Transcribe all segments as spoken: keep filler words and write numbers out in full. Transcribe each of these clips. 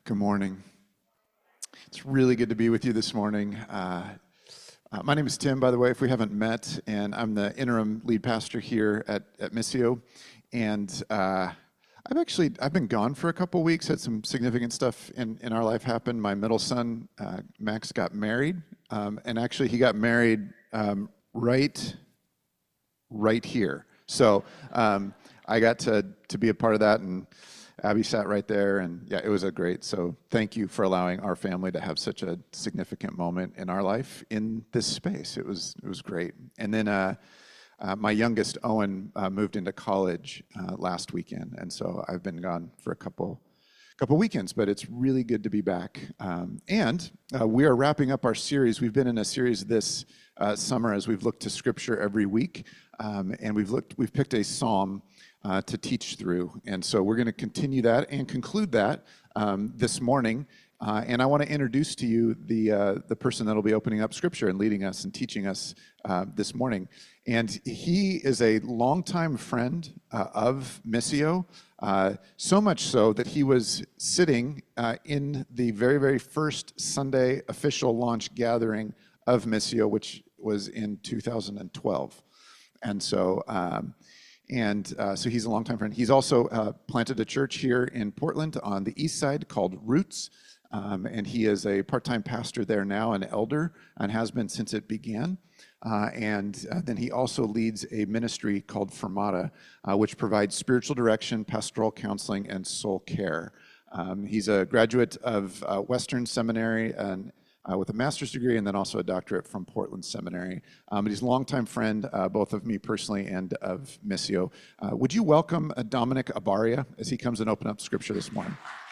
Good morning. It's really good to be with you this morning. Uh, uh, my name is Tim, by the way, if we haven't met, and I'm the interim lead pastor here at, at Missio. And uh, I've actually, I've been gone for a couple weeks, had some significant stuff in, in our life happen. My middle son, uh, Max, got married, um, and actually he got married um, right, right here. So um, I got to, to be a part of that, and Abby sat right there, and yeah, it was a great, so thank you for allowing our family to have such a significant moment in our life in this space. It was it was great. And then uh, uh, my youngest, Owen, uh, moved into college uh, last weekend, and so I've been gone for a couple couple weekends, but it's really good to be back. Um, and uh, we are wrapping up our series. We've been in a series this uh, summer as we've looked to Scripture every week, um, and we've looked, we've picked a psalm Uh, to teach through. And so we're going to continue that and conclude that um, this morning. Uh, and I want to introduce to you the uh, the person that will be opening up Scripture and leading us and teaching us uh, this morning. And he is a longtime friend uh, of Missio, uh, so much so that he was sitting uh, in the very, very first Sunday official launch gathering of Missio, which was in two thousand twelve. And so um, And uh, so he's a longtime friend. He's also uh, planted a church here in Portland on the east side called Roots. Um, and he is a part-time pastor there now, an elder, and has been since it began. Uh, and uh, then he also leads a ministry called Fermata, uh, which provides spiritual direction, pastoral counseling, and soul care. Um, he's a graduate of uh, Western Seminary and Uh, with a master's degree, and then also a doctorate from Portland Seminary. Um, but he's a longtime friend, uh, both of me personally and of Missio. Uh, would you welcome uh, Dominic Abaria as he comes and open up Scripture this morning?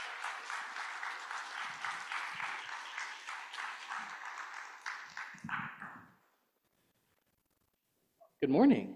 Good morning.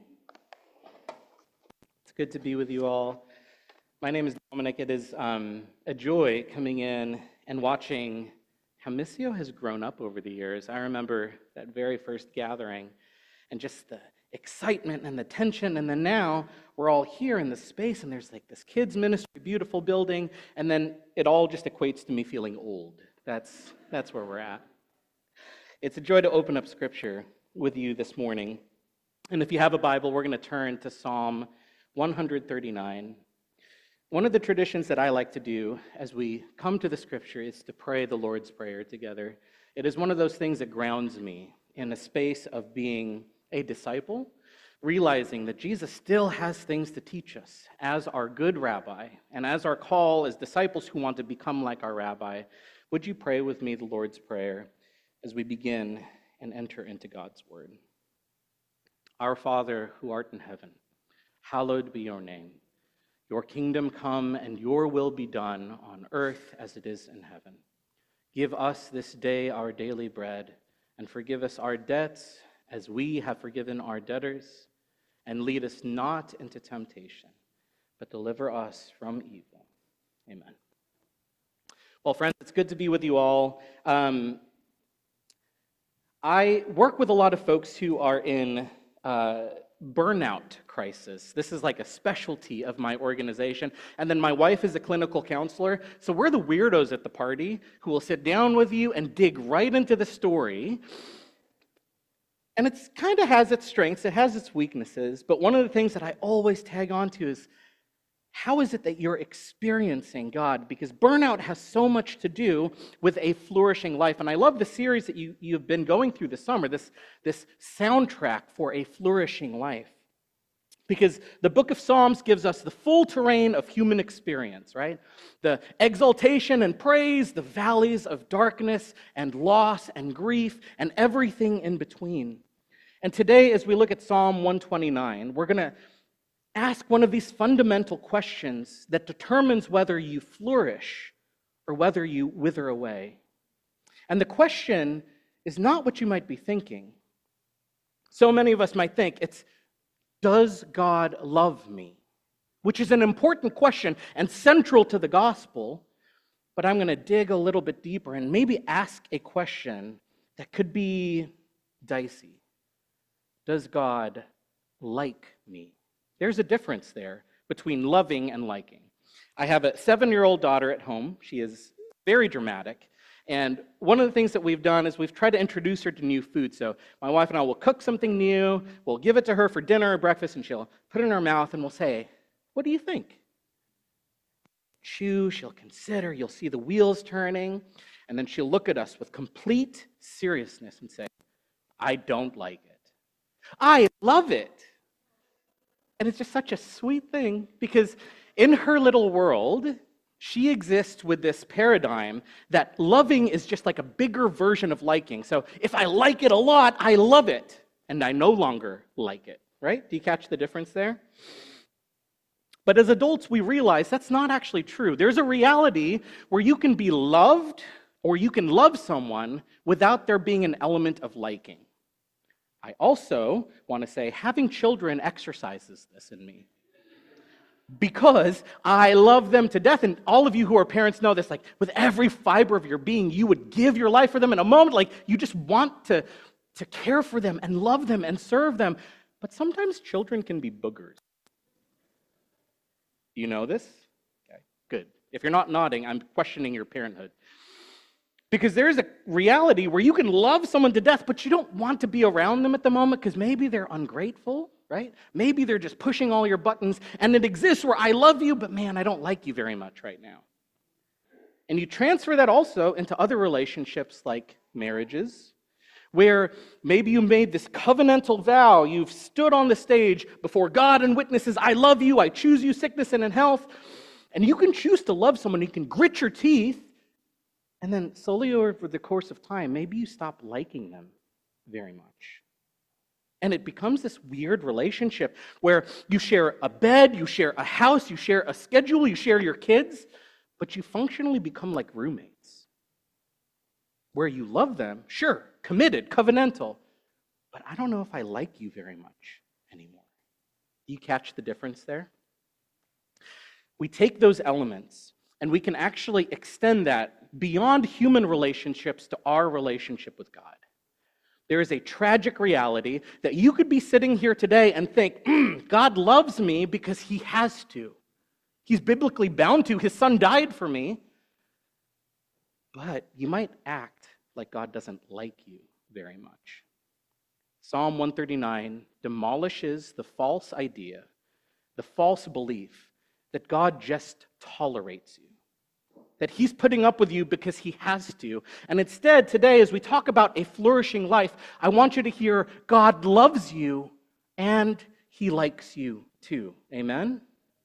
It's good to be with you all. My name is Dominic. It is um, a joy coming in and watching how Missio has grown up over the years. I remember that very first gathering and just the excitement and the tension, and then now we're all here in this space, and there's like this kids ministry, beautiful building, and then it all just equates to me feeling old. That's, that's where we're at. It's a joy to open up Scripture with you this morning. And if you have a Bible, we're going to turn to Psalm one thirty-nine. One of the traditions that I like to do as we come to the Scripture is to pray the Lord's Prayer together. It is one of those things that grounds me in a space of being a disciple, realizing that Jesus still has things to teach us as our good rabbi, and as our call as disciples who want to become like our rabbi. Would you pray with me the Lord's Prayer as we begin and enter into God's Word? Our Father, who art in heaven, hallowed be your name. Your kingdom come, and your will be done on earth as it is in heaven. Give us this day our daily bread, and forgive us our debts as we have forgiven our debtors. And lead us not into temptation, but deliver us from evil. Amen. Well, friends, it's good to be with you all. Um, I work with a lot of folks who are in uh, burnout crisis. This is like a specialty of my organization. And then my wife is a clinical counselor, so we're the weirdos at the party who will sit down with you and dig right into the story. And it kind of has its strengths, it has its weaknesses, but one of the things that I always tag on to is, how is it that you're experiencing God? Because burnout has so much to do with a flourishing life. And I love the series that you, you've been going through this summer, this, this soundtrack for a flourishing life. Because the book of Psalms gives us the full terrain of human experience, right? The exaltation and praise, the valleys of darkness and loss and grief, and everything in between. And today, as we look at Psalm one twenty-nine, we're going to ask one of these fundamental questions that determines whether you flourish or whether you wither away. And the question is not what you might be thinking. So many of us might think it's, does God love me? Which is an important question and central to the gospel, but I'm going to dig a little bit deeper and maybe ask a question that could be dicey. Does God like me? There's a difference there between loving and liking. I have a seven-year-old daughter at home. She is very dramatic. And one of the things that we've done is we've tried to introduce her to new food. So my wife and I will cook something new, we'll give it to her for dinner or breakfast, and she'll put it in her mouth and we'll say, "What do you think?" Chew, she'll consider, you'll see the wheels turning, and then she'll look at us with complete seriousness and say, "I don't like it. I love it." And it's just such a sweet thing because in her little world, she exists with this paradigm that loving is just like a bigger version of liking. So if I like it a lot, I love it, and I no longer like it, right? Do you catch the difference there? But as adults, we realize that's not actually true. There's a reality where you can be loved or you can love someone without there being an element of liking. I also want to say having children exercises this in me. Because I love them to death, and all of you who are parents know this, like with every fiber of your being, you would give your life for them in a moment, like you just want to, to care for them and love them and serve them. But sometimes children can be boogers. You know this? Okay, good. If you're not nodding, I'm questioning your parenthood. Because there's a reality where you can love someone to death, but you don't want to be around them at the moment because maybe they're ungrateful, right? Maybe they're just pushing all your buttons, and it exists where I love you, but man, I don't like you very much right now. And you transfer that also into other relationships like marriages, where maybe you made this covenantal vow, you've stood on the stage before God and witnesses, "I love you, I choose you, sickness and in health," and you can choose to love someone, you can grit your teeth, and then slowly over the course of time, maybe you stop liking them very much. And it becomes this weird relationship where you share a bed, you share a house, you share a schedule, you share your kids, but you functionally become like roommates. Where you love them, sure, committed, covenantal, but I don't know if I like you very much anymore. Do you catch the difference there? We take those elements and we can actually extend that beyond human relationships to our relationship with God. There is a tragic reality that you could be sitting here today and think, mm, God loves me because he has to. He's biblically bound to. His son died for me. But you might act like God doesn't like you very much. Psalm one thirty-nine demolishes the false idea, the false belief that God just tolerates you, that he's putting up with you because he has to. And instead, today, as we talk about a flourishing life, I want you to hear God loves you and he likes you too. Amen?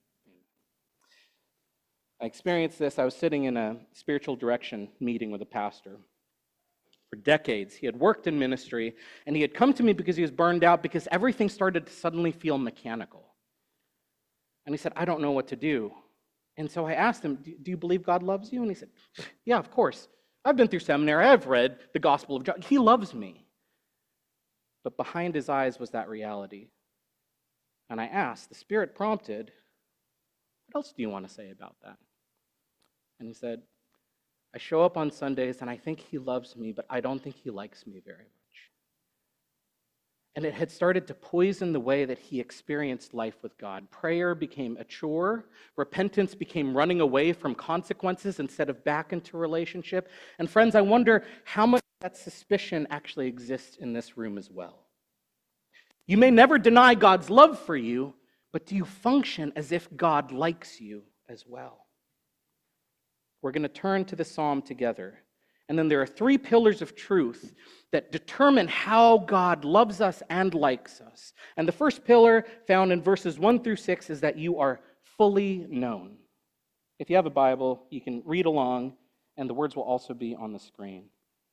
I experienced this. I was sitting in a spiritual direction meeting with a pastor. For decades, he had worked in ministry, and he had come to me because he was burned out because everything started to suddenly feel mechanical. And he said, "I don't know what to do." And so I asked him, do you believe God loves you? And he said, "Yeah, of course. I've been through seminary. I've read the Gospel of John. He loves me." But behind his eyes was that reality. And I asked, the Spirit prompted, "What else do you want to say about that?" And he said, "I show up on Sundays and I think he loves me, but I don't think he likes me very much." And it had started to poison the way that he experienced life with God. Prayer became a chore. Repentance became running away from consequences instead of back into relationship. And friends, I wonder how much of that suspicion actually exists in this room as well. You may never deny God's love for you, but do you function as if God likes you as well? We're going to turn to the psalm together. And then there are three pillars of truth that determine how God loves us and likes us. And the first pillar, found in verses one through six, is that you are fully known. If you have a Bible, you can read along, and the words will also be on the screen.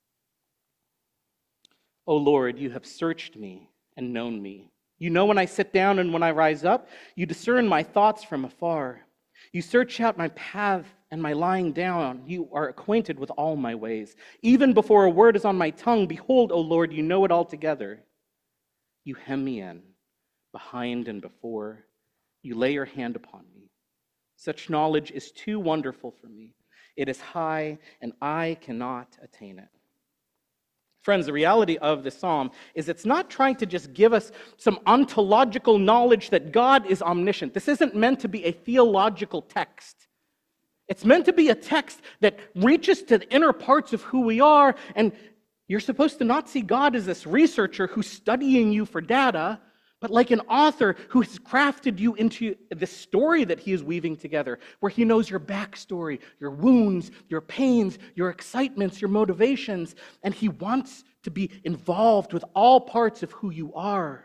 "O Lord, you have searched me and known me. You know when I sit down and when I rise up. You discern my thoughts from afar. You search out my path and my lying down. You are acquainted with all my ways. Even before a word is on my tongue, behold, O Lord, you know it altogether. You hem me in, behind and before. You lay your hand upon me. Such knowledge is too wonderful for me. It is high, and I cannot attain it." Friends, the reality of the psalm is it's not trying to just give us some ontological knowledge that God is omniscient. This isn't meant to be a theological text. It's meant to be a text that reaches to the inner parts of who we are, and you're supposed to not see God as this researcher who's studying you for data, but like an author who has crafted you into the story that he is weaving together, where he knows your backstory, your wounds, your pains, your excitements, your motivations, and he wants to be involved with all parts of who you are.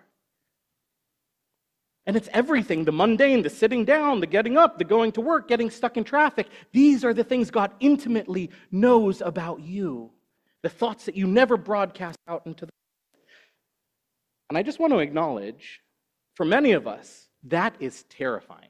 And it's everything, the mundane, the sitting down, the getting up, the going to work, getting stuck in traffic. These are the things God intimately knows about you, the thoughts that you never broadcast out into the And I just want to acknowledge, for many of us, that is terrifying.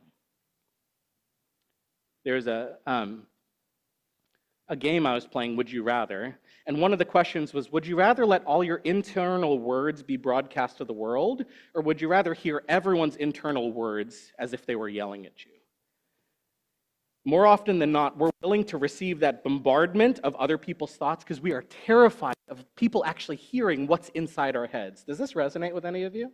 There's a, um, a game I was playing, Would You Rather? And one of the questions was, would you rather let all your internal words be broadcast to the world, or would you rather hear everyone's internal words as if they were yelling at you? More often than not, we're willing to receive that bombardment of other people's thoughts because we are terrified of people actually hearing what's inside our heads. Does this resonate with any of you?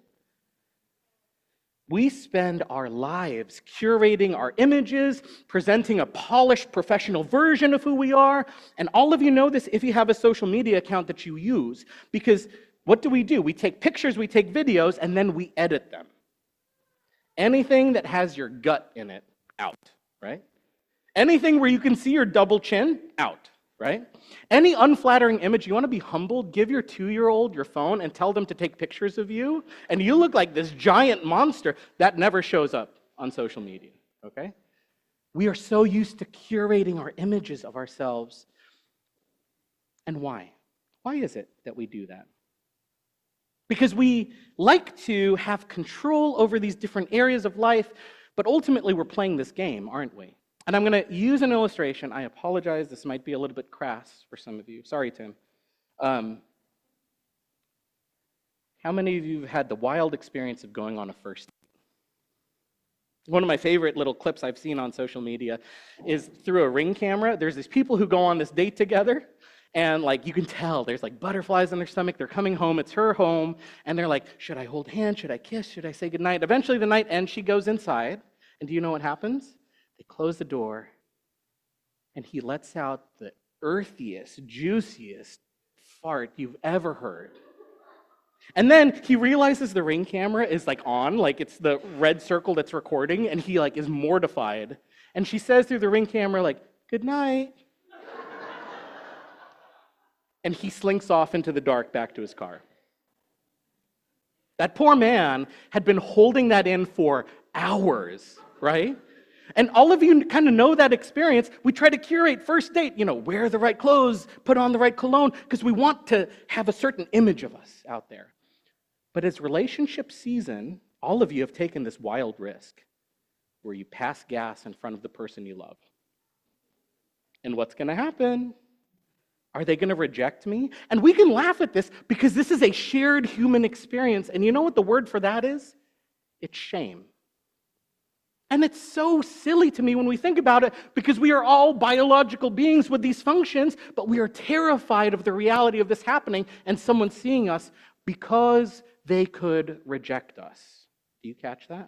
We spend our lives curating our images, presenting a polished professional version of who we are, and all of you know this if you have a social media account that you use, because what do we do? We take pictures, we take videos, and then we edit them. Anything that has your gut in it, out, right? Anything where you can see your double chin, out, right? Any unflattering image, you want to be humbled, give your two-year-old your phone and tell them to take pictures of you, and you look like this giant monster. That never shows up on social media, okay? We are so used to curating our images of ourselves. And why? Why is it that we do that? Because we like to have control over these different areas of life, but ultimately we're playing this game, aren't we? And I'm going to use an illustration. I apologize, this might be a little bit crass for some of you. Sorry, Tim. Um, how many of you have had the wild experience of going on a first date? One of my favorite little clips I've seen on social media is through a Ring camera. There's these people who go on this date together, and like you can tell, there's like butterflies in their stomach. They're coming home. It's her home, and they're like, should I hold hands? Should I kiss? Should I say goodnight? Eventually the night ends, she goes inside, and do you know what happens? They close the door, and he lets out the earthiest, juiciest fart you've ever heard. And then he realizes the Ring camera is like on, like it's the red circle that's recording, and he like is mortified. And she says through the Ring camera, like, good night. And he slinks off into the dark back to his car. That poor man had been holding that in for hours, right? And all of you kind of know that experience. We try to curate first date, you know, wear the right clothes, put on the right cologne, because we want to have a certain image of us out there. But as relationship season, all of you have taken this wild risk where you pass gas in front of the person you love. And what's going to happen? Are they going to reject me? And we can laugh at this because this is a shared human experience. And you know what the word for that is? It's shame. And it's so silly to me when we think about it because we are all biological beings with these functions, but we are terrified of the reality of this happening and someone seeing us because they could reject us. Do you catch that?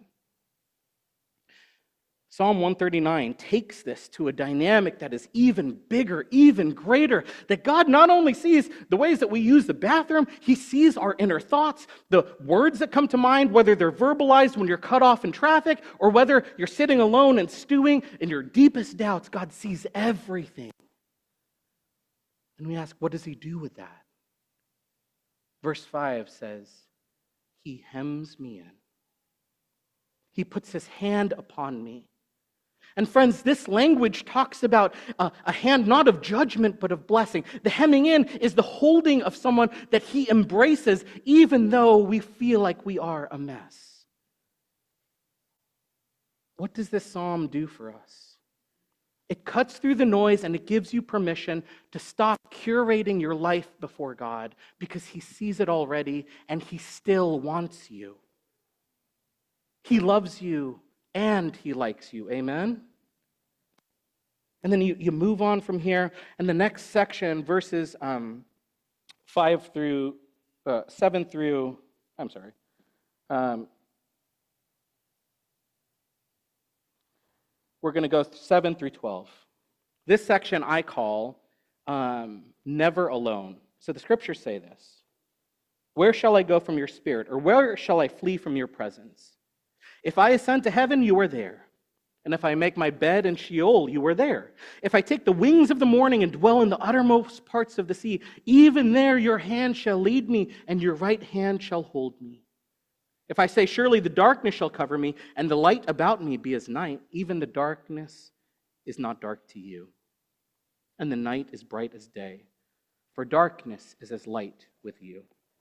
Psalm one thirty-nine takes this to a dynamic that is even bigger, even greater, that God not only sees the ways that we use the bathroom, he sees our inner thoughts, the words that come to mind, whether they're verbalized when you're cut off in traffic, or whether you're sitting alone and stewing in your deepest doubts. God sees everything. And we ask, what does he do with that? Verse five says, he hems me in. He puts his hand upon me. And friends, this language talks about a, a hand not of judgment, but of blessing. The hemming in is the holding of someone that he embraces, even though we feel like we are a mess. What does this psalm do for us? It cuts through the noise and it gives you permission to stop curating your life before God because he sees it already and he still wants you. He loves you and he likes you. Amen? And then you, you move on from here, and the next section, verses um, five through uh, seven through, I'm sorry. Um, we're going to go seven through twelve. This section I call um, Never Alone. So the scriptures say this: where shall I go from your spirit, or where shall I flee from your presence? If I ascend to heaven, you are there. And if I make my bed in Sheol, you are there. If I take the wings of the morning and dwell in the uttermost parts of the sea, even there your hand shall lead me, and your right hand shall hold me. If I say, surely the darkness shall cover me, and the light about me be as night, even the darkness is not dark to you, and the night is bright as day, for darkness is as light with you.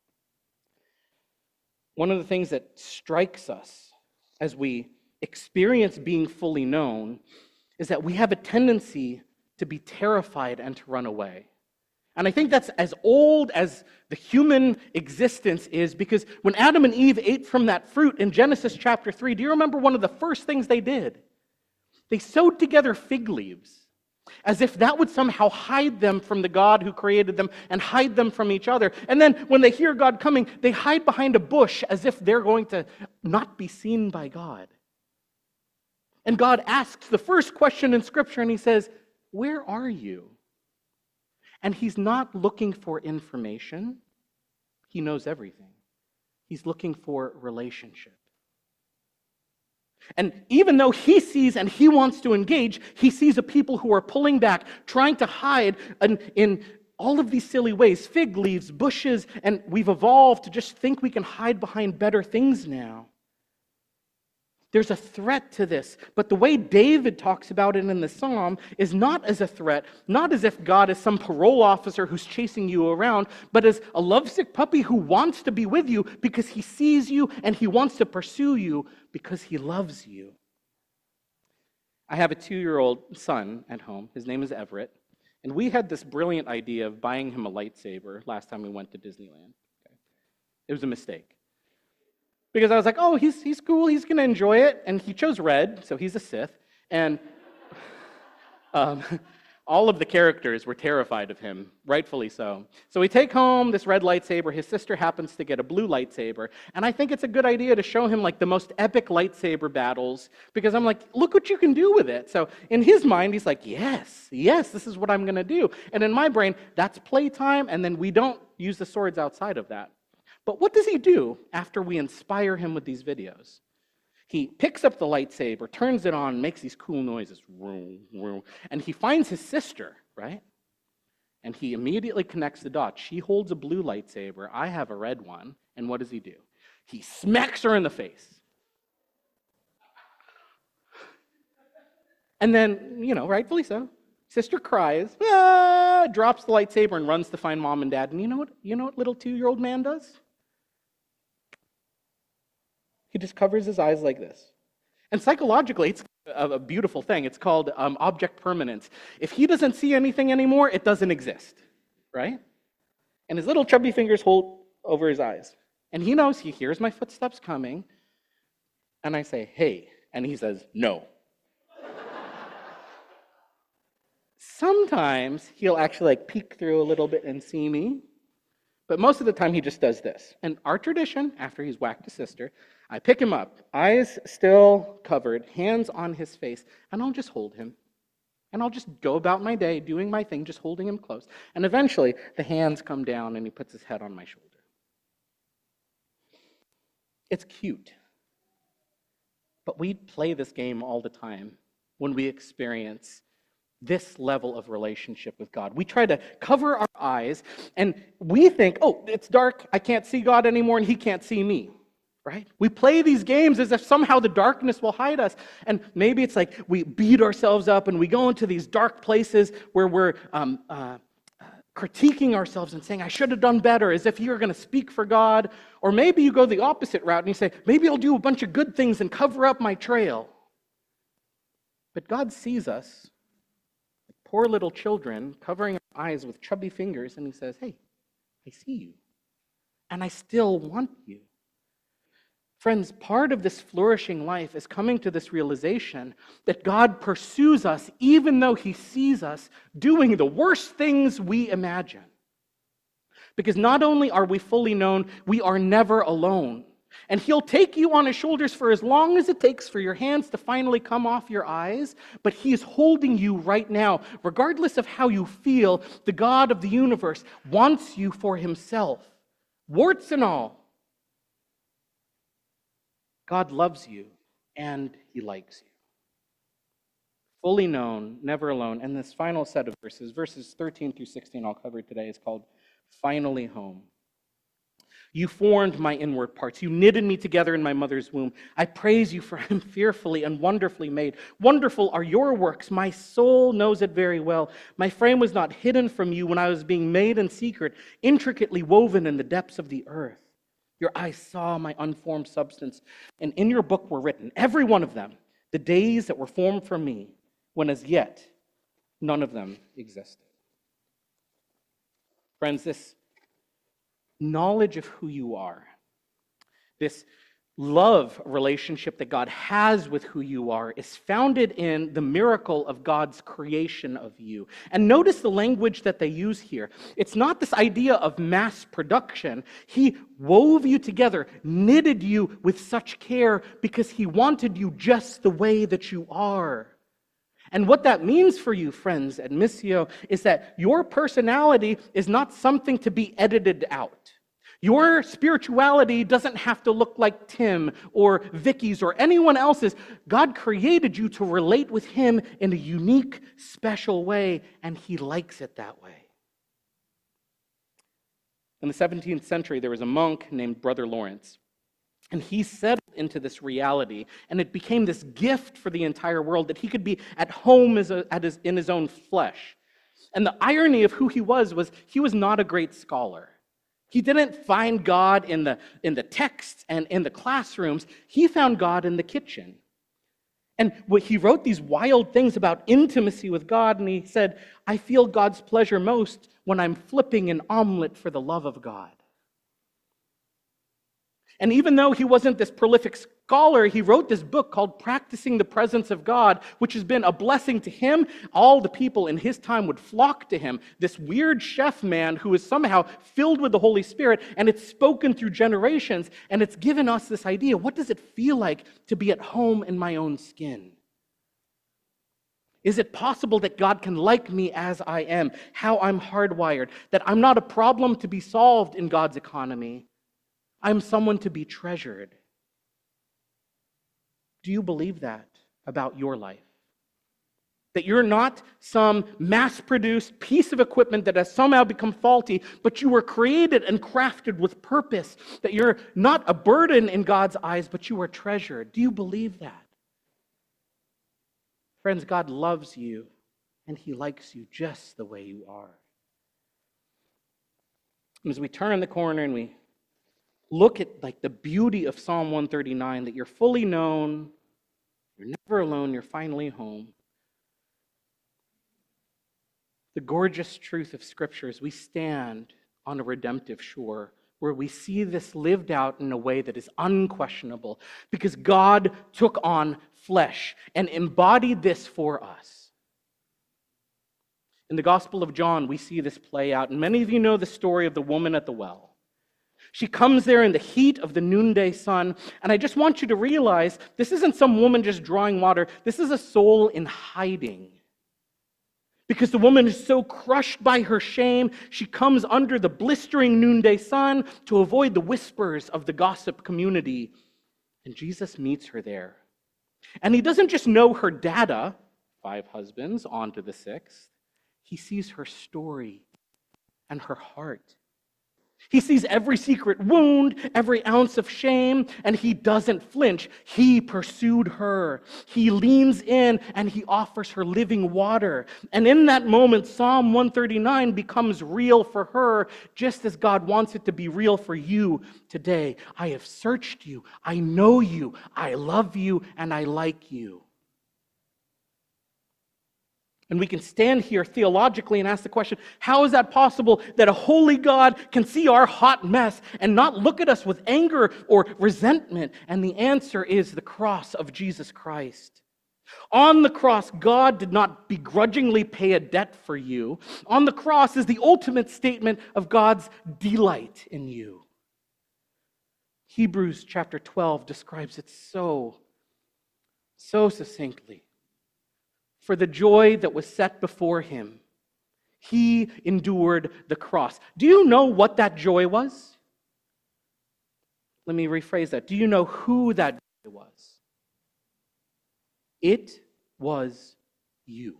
One of the things that strikes us as we experience being fully known is that we have a tendency to be terrified and to run away. And I think that's as old as the human existence is, because when Adam and Eve ate from that fruit in Genesis chapter three, do you remember one of the first things they did? They sewed together fig leaves, as if that would somehow hide them from the God who created them and hide them from each other. And then when they hear God coming, they hide behind a bush as if they're going to not be seen by God. And God asks the first question in Scripture, and he says, where are you? And he's not looking for information. He knows everything. He's looking for relationship. And even though he sees and he wants to engage, he sees a people who are pulling back, trying to hide in, in all of these silly ways, fig leaves, bushes, and we've evolved to just think we can hide behind better things now. There's a threat to this, but the way David talks about it in the psalm is not as a threat, not as if God is some parole officer who's chasing you around, but as a lovesick puppy who wants to be with you because he sees you and he wants to pursue you because he loves you. I have a two-year-old son at home. His name is Everett, and we had this brilliant idea of buying him a lightsaber last time we went to Disneyland. Okay. It was a mistake. Because I was like, oh, he's he's cool, he's going to enjoy it. And he chose red, so he's a Sith. And um, all of the characters were terrified of him, rightfully so. So we take home this red lightsaber. His sister happens to get a blue lightsaber. And I think it's a good idea to show him like the most epic lightsaber battles. Because I'm like, look what you can do with it. So in his mind, he's like, yes, yes, this is what I'm going to do. And in my brain, that's playtime. And then we don't use the swords outside of that. But what does he do after we inspire him with these videos? He picks up the lightsaber, turns it on, makes these cool noises, and he finds his sister, right? And he immediately connects the dots. She holds a blue lightsaber, I have a red one, and what does he do? He smacks her in the face. And then, you know, rightfully so, sister cries, ah, drops the lightsaber and runs to find mom and dad. And you know what, you know what little two-year-old man does? He just covers his eyes like this. And psychologically, it's a, a beautiful thing. It's called um, object permanence. If he doesn't see anything anymore, it doesn't exist, right? And his little chubby fingers hold over his eyes. And he knows he hears my footsteps coming. And I say, hey. And he says, no. Sometimes he'll actually like peek through a little bit and see me. But most of the time he just does this. And our tradition, after he's whacked his sister, I pick him up, eyes still covered, hands on his face, and I'll just hold him. And I'll just go about my day doing my thing, just holding him close. And eventually the hands come down and he puts his head on my shoulder. It's cute. But we play this game all the time when we experience this level of relationship with God. We try to cover our eyes, and we think, oh, it's dark, I can't see God anymore, and he can't see me, right? We play these games as if somehow the darkness will hide us, and maybe it's like we beat ourselves up, and we go into these dark places where we're um, uh, critiquing ourselves and saying, I should have done better, as if you're going to speak for God. Or maybe you go the opposite route, and you say, maybe I'll do a bunch of good things and cover up my trail. But God sees us, poor little children, covering our eyes with chubby fingers, and he says, hey, I see you, and I still want you. Friends, part of this flourishing life is coming to this realization that God pursues us even though he sees us doing the worst things we imagine. Because not only are we fully known, we are never alone. And he'll take you on his shoulders for as long as it takes for your hands to finally come off your eyes. But he is holding you right now. Regardless of how you feel, the God of the universe wants you for himself. Warts and all. God loves you and he likes you. Fully known, never alone. And this final set of verses, verses thirteen through sixteen I'll cover today, is called Finally Home. You formed my inward parts. You knitted me together in my mother's womb. I praise you, for I am fearfully and wonderfully made. Wonderful are your works. My soul knows it very well. My frame was not hidden from you when I was being made in secret, intricately woven in the depths of the earth. Your eyes saw my unformed substance, and in your book were written, every one of them, the days that were formed for me, when as yet none of them existed. Friends, this knowledge of who you are, this love relationship that God has with who you are, is founded in the miracle of God's creation of you. And notice the language that they use here. It's not this idea of mass production. He wove you together, knitted you with such care because he wanted you just the way that you are. And what that means for you, friends, at Missio, is that your personality is not something to be edited out. Your spirituality doesn't have to look like Tim or Vicky's or anyone else's. God created you to relate with him in a unique, special way, and he likes it that way. In the seventeenth century, there was a monk named Brother Lawrence. And he settled into this reality, and it became this gift for the entire world that he could be at home as a, at his, in his own flesh. And the irony of who he was was he was not a great scholar. He didn't find God in the, in the texts and in the classrooms. He found God in the kitchen. And he wrote these wild things about intimacy with God, and he said, I feel God's pleasure most when I'm flipping an omelet for the love of God. And even though he wasn't this prolific scholar, he wrote this book called Practicing the Presence of God, which has been a blessing to him. All the people in his time would flock to him. This weird chef man who is somehow filled with the Holy Spirit, and it's spoken through generations, and it's given us this idea. What does it feel like to be at home in my own skin? Is it possible that God can like me as I am, how I'm hardwired, that I'm not a problem to be solved in God's economy? I'm someone to be treasured. Do you believe that about your life? That you're not some mass-produced piece of equipment that has somehow become faulty, but you were created and crafted with purpose. That you're not a burden in God's eyes, but you are treasured. Do you believe that? Friends, God loves you, and he likes you just the way you are. And as we turn the corner and we look at like the beauty of Psalm one thirty-nine, that you're fully known, you're never alone, you're finally home. The gorgeous truth of Scripture is we stand on a redemptive shore where we see this lived out in a way that is unquestionable because God took on flesh and embodied this for us. In the Gospel of John, we see this play out, and many of you know the story of the woman at the well. She comes there in the heat of the noonday sun, and I just want you to realize this isn't some woman just drawing water. This is a soul in hiding. Because the woman is so crushed by her shame, she comes under the blistering noonday sun to avoid the whispers of the gossip community. And Jesus meets her there. And he doesn't just know her data, five husbands, on to the sixth. He sees her story and her heart. He sees every secret wound, every ounce of shame, and he doesn't flinch. He pursued her. He leans in and he offers her living water. And in that moment, Psalm one thirty-nine becomes real for her, just as God wants it to be real for you today. I have searched you. I know you. I love you, and I like you. And we can stand here theologically and ask the question, how is that possible that a holy God can see our hot mess and not look at us with anger or resentment? And the answer is the cross of Jesus Christ. On the cross, God did not begrudgingly pay a debt for you. On the cross is the ultimate statement of God's delight in you. Hebrews chapter twelve describes it so, so succinctly. For the joy that was set before him, he endured the cross. Do you know what that joy was? Let me rephrase that. Do you know who that joy was? It was you.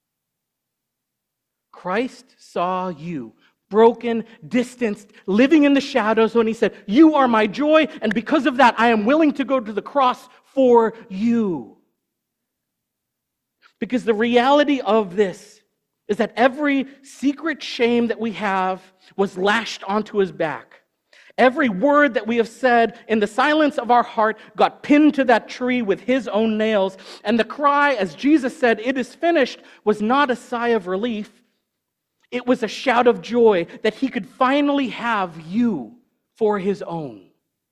Christ saw you, broken, distanced, living in the shadows, when he said, "You are my joy, and because of that, I am willing to go to the cross for you." Because the reality of this is that every secret shame that we have was lashed onto his back. Every word that we have said in the silence of our heart got pinned to that tree with his own nails. And the cry, as Jesus said, "It is finished," was not a sigh of relief. It was a shout of joy that he could finally have you for his own.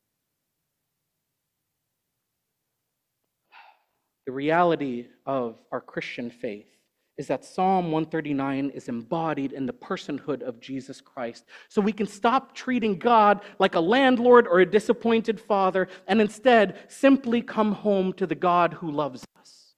The reality of our Christian faith is that Psalm one thirty-nine is embodied in the personhood of Jesus Christ. So we can stop treating God like a landlord or a disappointed father and instead simply come home to the God who loves us.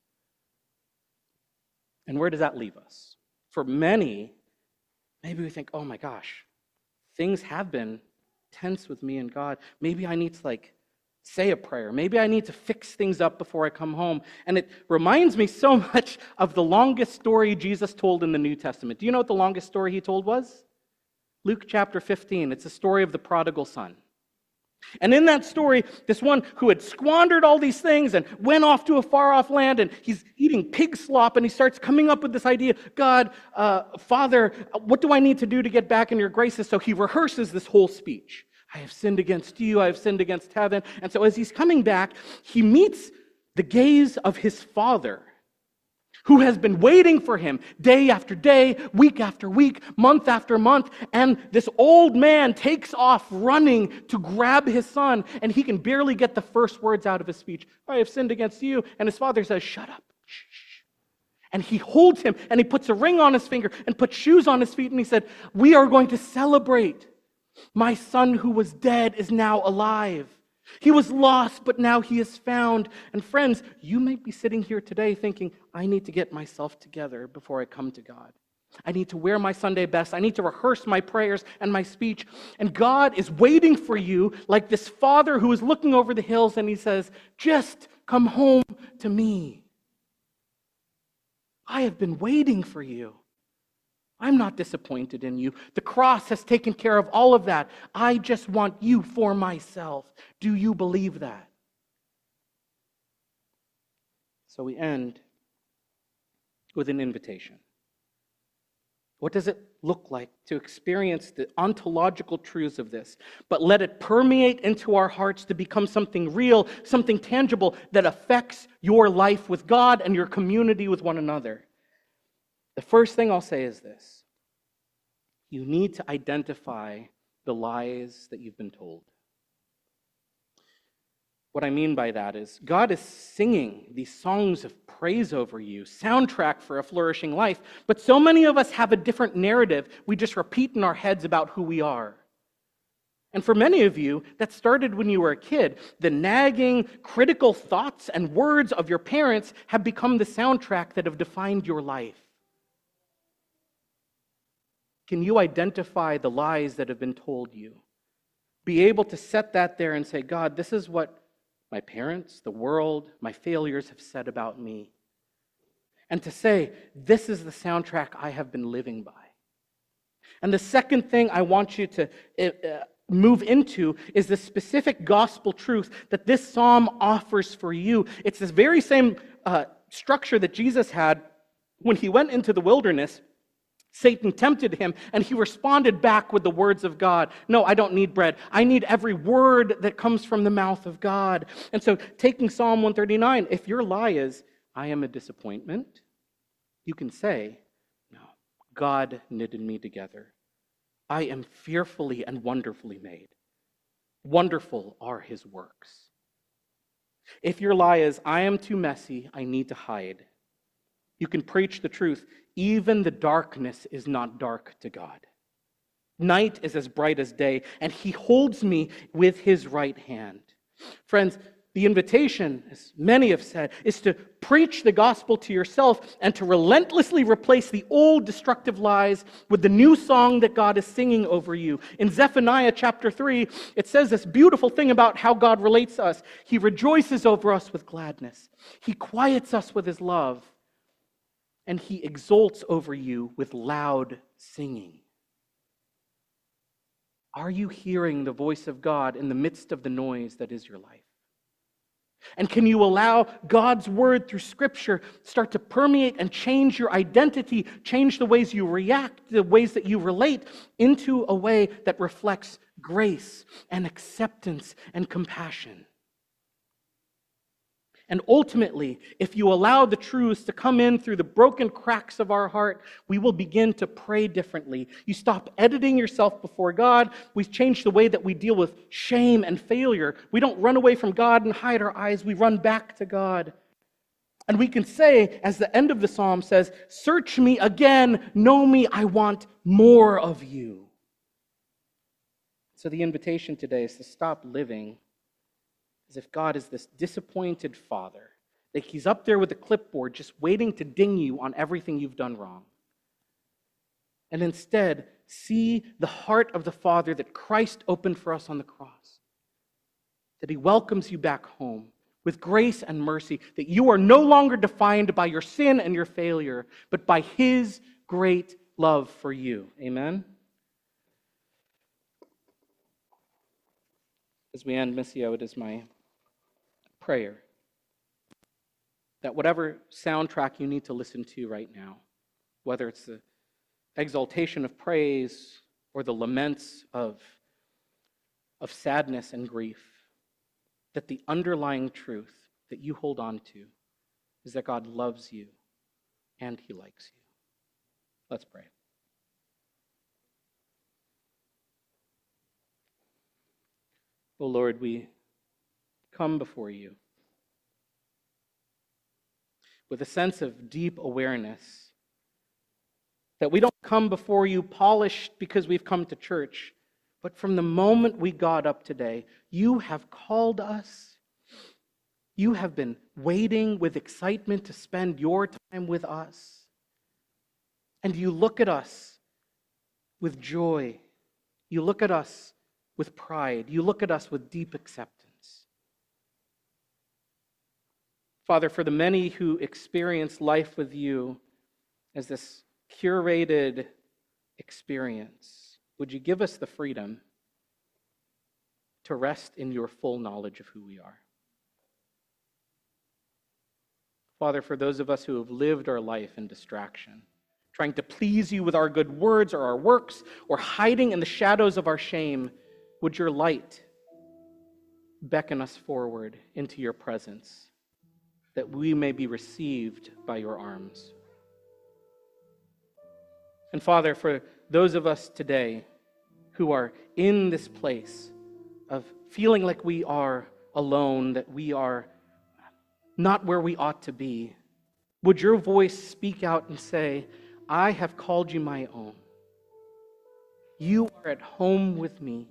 And where does that leave us? For many, maybe we think, oh my gosh, things have been tense with me and God. Maybe I need to like say a prayer. Maybe I need to fix things up before I come home. And it reminds me so much of the longest story Jesus told in the New Testament. Do you know what the longest story he told was? Luke chapter fifteen. It's the story of the prodigal son. And in that story, this one who had squandered all these things and went off to a far-off land, and he's eating pig slop, and he starts coming up with this idea, God, uh, Father, what do I need to do to get back in your graces? So he rehearses this whole speech. I have sinned against you, I have sinned against heaven. And so as he's coming back, he meets the gaze of his father, who has been waiting for him day after day, week after week, month after month. And this old man takes off running to grab his son, and he can barely get the first words out of his speech. I have sinned against you. And his father says, shut up. Shh. And he holds him, and he puts a ring on his finger and puts shoes on his feet, and he said, we are going to celebrate. My son who was dead is now alive. He was lost, but now he is found. And friends, you may be sitting here today thinking, I need to get myself together before I come to God. I need to wear my Sunday best. I need to rehearse my prayers and my speech. And God is waiting for you like this father who is looking over the hills, and he says, just come home to me. I have been waiting for you. I'm not disappointed in you. The cross has taken care of all of that. I just want you for myself. Do you believe that? So we end with an invitation. What does it look like to experience the ontological truths of this, but let it permeate into our hearts to become something real, something tangible that affects your life with God and your community with one another? The first thing I'll say is this. You need to identify the lies that you've been told. What I mean by that is God is singing these songs of praise over you, soundtrack for a flourishing life, but so many of us have a different narrative we just repeat in our heads about who we are. And for many of you, that started when you were a kid. The nagging, critical thoughts and words of your parents have become the soundtrack that have defined your life. Can you identify the lies that have been told you? Be able to set that there and say, God, this is what my parents, the world, my failures have said about me. And to say, this is the soundtrack I have been living by. And the second thing I want you to uh, move into is the specific gospel truth that this psalm offers for you. It's this very same uh, structure that Jesus had when he went into the wilderness. Satan tempted him, and he responded back with the words of God. No, I don't need bread. I need every word that comes from the mouth of God. And so taking Psalm one thirty-nine, if your lie is, I am a disappointment, you can say, no, God knitted me together. I am fearfully and wonderfully made. Wonderful are his works. If your lie is, I am too messy, I need to hide, you can preach the truth. Even the darkness is not dark to God. Night is as bright as day, and he holds me with his right hand. Friends, the invitation, as many have said, is to preach the gospel to yourself and to relentlessly replace the old destructive lies with the new song that God is singing over you. In Zephaniah chapter three, it says this beautiful thing about how God relates to us. He rejoices over us with gladness. He quiets us with his love. And he exults over you with loud singing. Are you hearing the voice of God in the midst of the noise that is your life? And can you allow God's word through Scripture start to permeate and change your identity, change the ways you react, the ways that you relate, into a way that reflects grace and acceptance and compassion? And ultimately, if you allow the truths to come in through the broken cracks of our heart, we will begin to pray differently. You stop editing yourself before God. We change the way that we deal with shame and failure. We don't run away from God and hide our eyes. We run back to God. And we can say, as the end of the psalm says, "Search me again, know me, I want more of you." So the invitation today is to stop living as if God is this disappointed father, that he's up there with a clipboard just waiting to ding you on everything you've done wrong. And instead, see the heart of the Father that Christ opened for us on the cross. That he welcomes you back home with grace and mercy, that you are no longer defined by your sin and your failure, but by his great love for you. Amen? As we end Missio, it is my prayer that whatever soundtrack you need to listen to right now, whether it's the exaltation of praise or the laments of, of sadness and grief, that the underlying truth that you hold on to is that God loves you and he likes you. Let's pray. Oh Lord, we come before you with a sense of deep awareness that we don't come before you polished because we've come to church, but from the moment we got up today, you have called us. You have been waiting with excitement to spend your time with us. And you look at us with joy. You look at us with pride. You look at us with deep acceptance. Father, for the many who experience life with you as this curated experience, would you give us the freedom to rest in your full knowledge of who we are? Father, for those of us who have lived our life in distraction, trying to please you with our good words or our works, or hiding in the shadows of our shame, would your light beckon us forward into your presence, that we may be received by your arms. And Father, for those of us today who are in this place of feeling like we are alone, that we are not where we ought to be, would your voice speak out and say, I have called you my own. You are at home with me.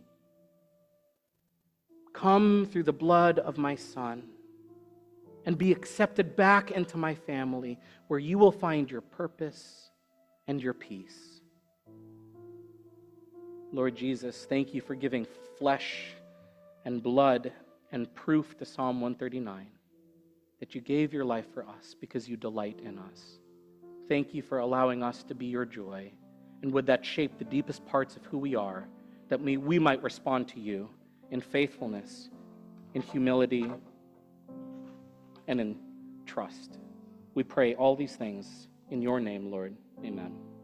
Come through the blood of my Son and be accepted back into my family, where you will find your purpose and your peace. Lord Jesus, thank you for giving flesh and blood and proof to Psalm one thirty-nine, that you gave your life for us because you delight in us. Thank you for allowing us to be your joy, and would that shape the deepest parts of who we are, that we, we might respond to you in faithfulness, in humility, and in trust. We pray all these things in your name, Lord. Amen.